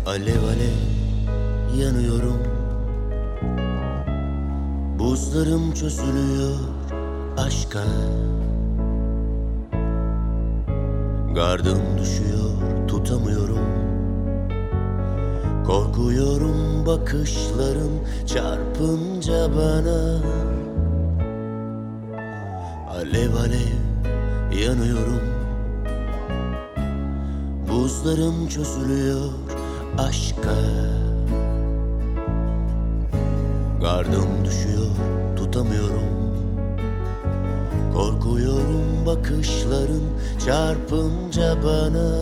Alev alev yanıyorum. Buzlarım çözülüyor aşka. Gardım düşüyor, tutamıyorum. Korkuyorum bakışların çarpınca bana. Alev alev yanıyorum. Buzlarım çözülüyor aşka. Gardım düşüyor, tutamıyorum. Korkuyorum bakışların çarpınca bana.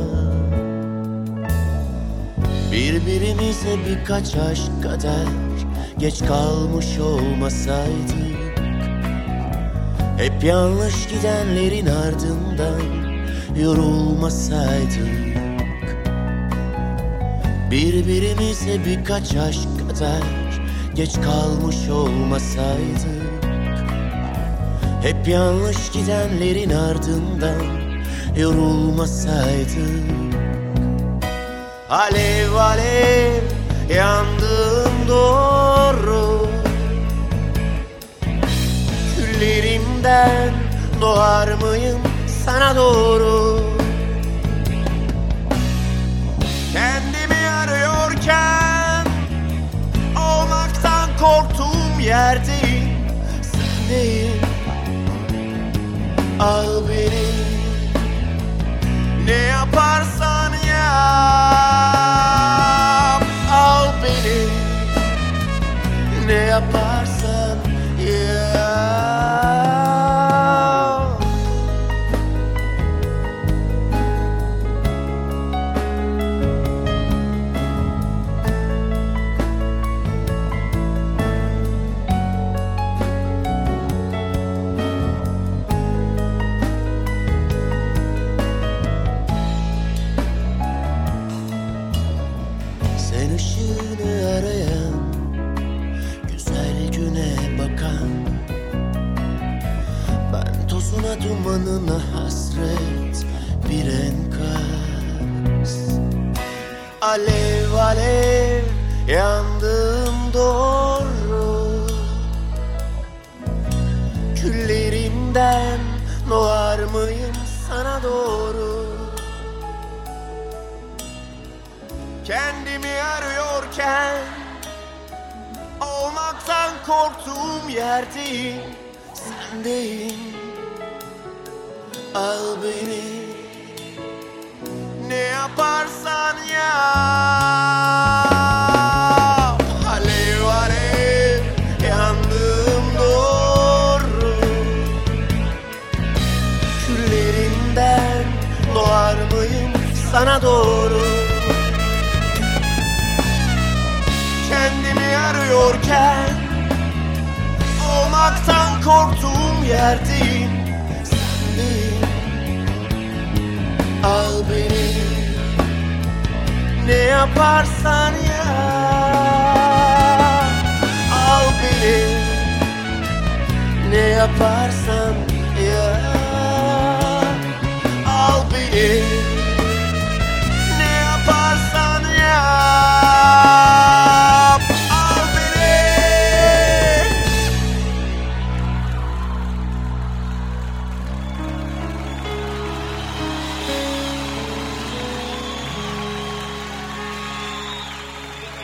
Birbirimize birkaç aşk kadar geç kalmış olmasaydık, hep yanlış gidenlerin ardından yorulmasaydık. Birbirimize birkaç aşk kadar geç kalmış olmasaydık, hep yanlış gidenlerin ardından yorulmasaydık. Alev alev yandım doğru, küllerimden doğar mıyım sana doğru? Kendimi arıyorken olmaktan korktuğum yerdeyim, sendeyim. Al beni, ne yaparsan yap. Al beni, ne yaparsan yap. Sen ışığını arayan, güzel güne bakan, ben tozuna dumanına hasret bir enkaz. Alev alev yandım doğru, küllerimden doğar mıyım sana doğru? Kendimi arıyorken olmaktan korktuğum yerdeyim, sendeyim. Al beni, ne yaparsan yap. Alev alev yandım doğru, küllerimden doğar mıyım sana doğru? Kendimi arıyorken olmaktan korktuğum yerdeyim, sendeyim. Al beni, ne yaparsan yap. Al beni, ne yaparsan